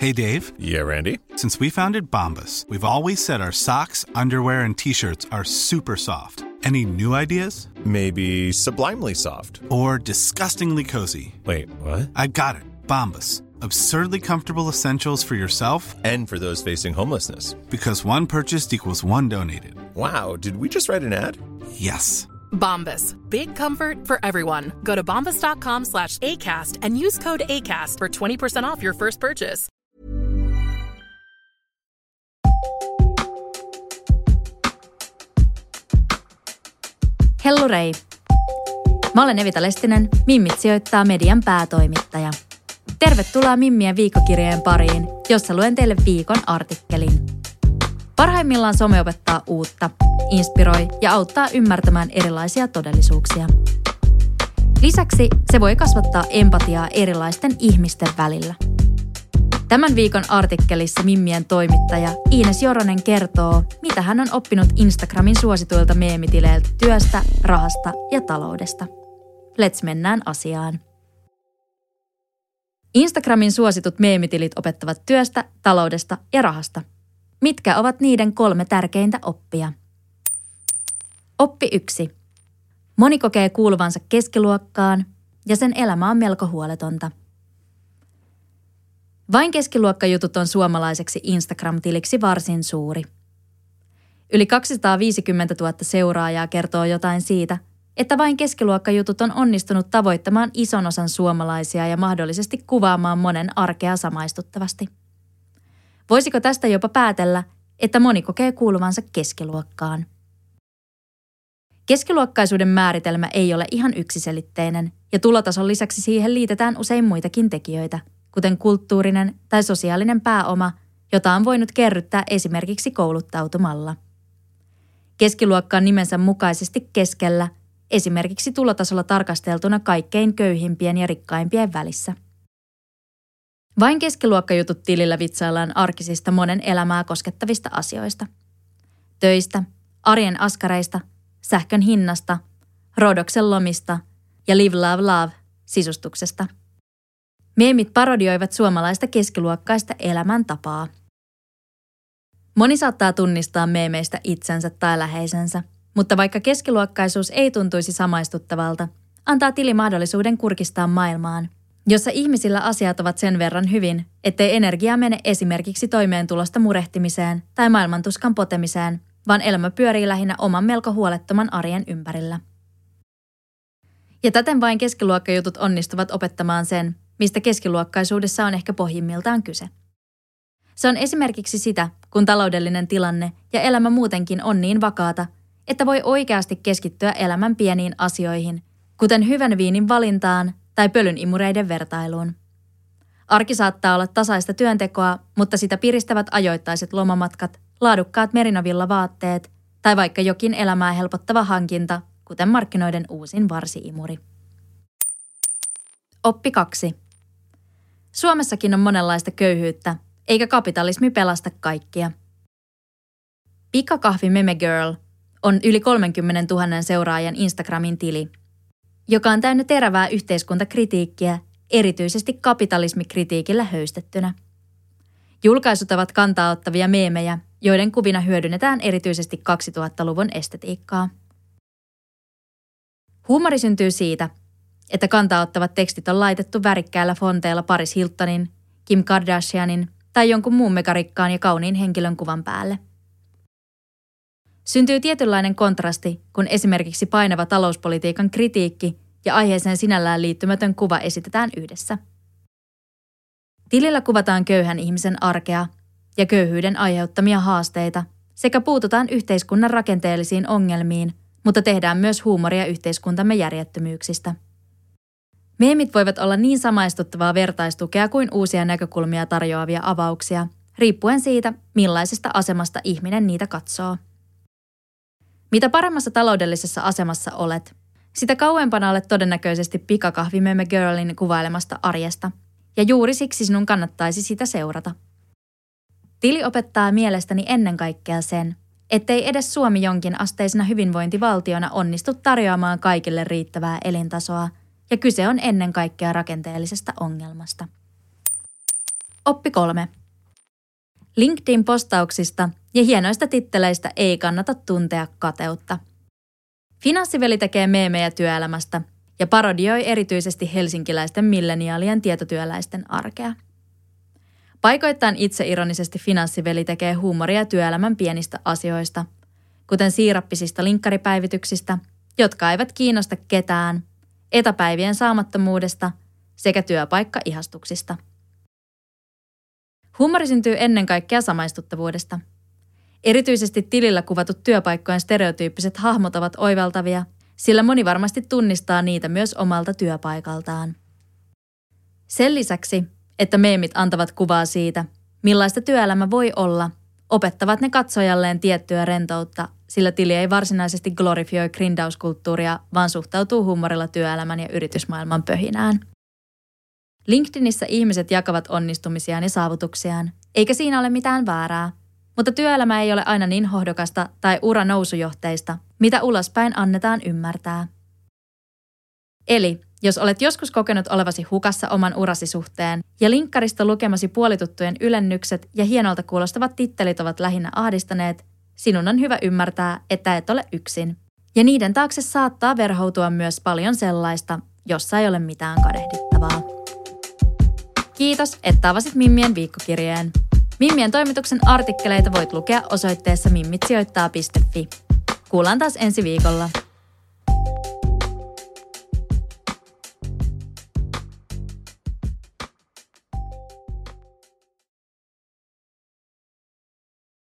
Hey, Dave. Yeah, Randy? Since we founded Bombas, we've always said our socks, underwear, and T-shirts are super soft. Any new ideas? Maybe sublimely soft. Or disgustingly cozy? Wait, what? I got it. Bombas. Absurdly comfortable essentials for yourself And for those facing homelessness. because one purchased equals one donated. Wow, did we just write an ad? Yes. Bombas. Big comfort for everyone. Go to bombas.com/ACAST and use code ACAST for 20% off your first purchase. Hellurei! Mä olen Evita Lestinen, Mimmit sijoittaa median päätoimittaja. Tervetuloa Mimmien viikkokirjeen pariin, jossa luen teille viikon artikkelin. Parhaimmillaan some opettaa uutta, inspiroi ja auttaa ymmärtämään erilaisia todellisuuksia. Lisäksi se voi kasvattaa empatiaa erilaisten ihmisten välillä. Tämän viikon artikkelissa Mimmien toimittaja Iines Joronen kertoo, mitä hän on oppinut Instagramin suosituilta meemitileiltä työstä, rahasta ja taloudesta. Let's mennään asiaan. Instagramin suositut meemitilit opettavat työstä, taloudesta ja rahasta. Mitkä ovat niiden 3 tärkeintä oppia? Oppi 1. Moni kokee kuuluvansa keskiluokkaan ja sen elämä on melko huoletonta. Vain keskiluokkajutut on suomalaiseksi Instagram-tiliksi varsin suuri. Yli 250 000 seuraajaa kertoo jotain siitä, että vain keskiluokkajutut on onnistunut tavoittamaan ison osan suomalaisia ja mahdollisesti kuvaamaan monen arkea samaistuttavasti. Voisiko tästä jopa päätellä, että moni kokee kuuluvansa keskiluokkaan? Keskiluokkaisuuden määritelmä ei ole ihan yksiselitteinen ja tulotason lisäksi siihen liitetään usein muitakin tekijöitä, kuten kulttuurinen tai sosiaalinen pääoma, jota on voinut kerryttää esimerkiksi kouluttautumalla. Keskiluokka on nimensä mukaisesti keskellä, esimerkiksi tulotasolla tarkasteltuna kaikkein köyhimpien ja rikkaimpien välissä. Vain keskiluokkajutut tilillä vitsaillaan arkisista monen elämää koskettavista asioista. Töistä, arjen askareista, sähkön hinnasta, Rodoksen lomista ja Live Love Love sisustuksesta. Meemit parodioivat suomalaista keskiluokkaista elämäntapaa. Moni saattaa tunnistaa meemeistä itsensä tai läheisensä, mutta vaikka keskiluokkaisuus ei tuntuisi samaistuttavalta, antaa tili mahdollisuuden kurkistaa maailmaan, jossa ihmisillä asiat ovat sen verran hyvin, ettei energiaa mene esimerkiksi toimeentulosta murehtimiseen tai maailmantuskan potemiseen, vaan elämä pyörii lähinnä oman melko huolettoman arjen ympärillä. Ja täten vain keskiluokkajutut onnistuvat opettamaan sen, mistä keskiluokkaisuudessa on ehkä pohjimmiltaan kyse. Se on esimerkiksi sitä, kun taloudellinen tilanne ja elämä muutenkin on niin vakaata, että voi oikeasti keskittyä elämän pieniin asioihin, kuten hyvän viinin valintaan tai pölynimureiden vertailuun. Arki saattaa olla tasaista työntekoa, mutta sitä piristävät ajoittaiset lomamatkat, laadukkaat merinovilla-vaatteet tai vaikka jokin elämää helpottava hankinta, kuten markkinoiden uusin varsi-imuri. Oppi 2. Suomessakin on monenlaista köyhyyttä, eikä kapitalismi pelasta kaikkia. Pikakahvi Meme Girl on yli 30 000 seuraajan Instagramin tili, joka on täynnä terävää yhteiskuntakritiikkiä, erityisesti kapitalismikritiikillä höystettynä. Julkaisut ovat kantaa-ottavia meemejä, joiden kuvina hyödynnetään erityisesti 2000-luvun estetiikkaa. Huumori syntyy siitä, että kantaa-ottavat tekstit on laitettu värikkäillä fonteilla Paris Hiltonin, Kim Kardashianin tai jonkun muun megarikkaan ja kauniin henkilön kuvan päälle. Syntyy tietynlainen kontrasti, kun esimerkiksi painava talouspolitiikan kritiikki ja aiheeseen sinällään liittymätön kuva esitetään yhdessä. Tilillä kuvataan köyhän ihmisen arkea ja köyhyyden aiheuttamia haasteita sekä puututaan yhteiskunnan rakenteellisiin ongelmiin, mutta tehdään myös huumoria yhteiskuntamme järjettömyyksistä. Meemit voivat olla niin samaistuttavaa vertaistukea kuin uusia näkökulmia tarjoavia avauksia, riippuen siitä, millaisesta asemasta ihminen niitä katsoo. Mitä paremmassa taloudellisessa asemassa olet, sitä kauempana olet todennäköisesti pikakahvi Meme Girlin kuvailemasta arjesta, ja juuri siksi sinun kannattaisi sitä seurata. Tili opettaa mielestäni ennen kaikkea sen, ettei edes Suomi jonkin asteisena hyvinvointivaltiona onnistu tarjoamaan kaikille riittävää elintasoa, ja kyse on ennen kaikkea rakenteellisesta ongelmasta. Oppi 3. LinkedIn-postauksista ja hienoista titteleistä ei kannata tuntea kateutta. Finanssiveli tekee meemejä työelämästä ja parodioi erityisesti helsinkiläisten milleniaalien tietotyöläisten arkea. Paikoittain itseironisesti Finanssiveli tekee huumoria työelämän pienistä asioista, kuten siirappisista linkkaripäivityksistä, jotka eivät kiinnosta ketään, etäpäivien saamattomuudesta sekä työpaikka-ihastuksista. Huumori syntyy ennen kaikkea samaistuttavuudesta. Erityisesti tilillä kuvatut työpaikkojen stereotyyppiset hahmot ovat oivaltavia, sillä moni varmasti tunnistaa niitä myös omalta työpaikaltaan. Sen lisäksi, että meemit antavat kuvaa siitä, millaista työelämä voi olla, opettavat ne katsojalleen tiettyä rentoutta, sillä tili ei varsinaisesti glorifioi grindauskulttuuria, vaan suhtautuu huumorilla työelämän ja yritysmaailman pöhinään. LinkedInissä ihmiset jakavat onnistumisiaan ja saavutuksiaan, eikä siinä ole mitään väärää, mutta työelämä ei ole aina niin hohdokasta tai ura nousujohteista, mitä ulospäin annetaan ymmärtää. Eli, jos olet joskus kokenut olevasi hukassa oman urasi suhteen ja linkkarista lukemasi puolituttujen ylennykset ja hienolta kuulostavat tittelit ovat lähinnä ahdistaneet, sinun on hyvä ymmärtää, että et ole yksin. Ja niiden taakse saattaa verhoutua myös paljon sellaista, jossa ei ole mitään kadehdittavaa. Kiitos, että avasit Mimmien viikkokirjeen. Mimmien toimituksen artikkeleita voit lukea osoitteessa mimmitsijoittaa.fi. Kuullaan taas ensi viikolla.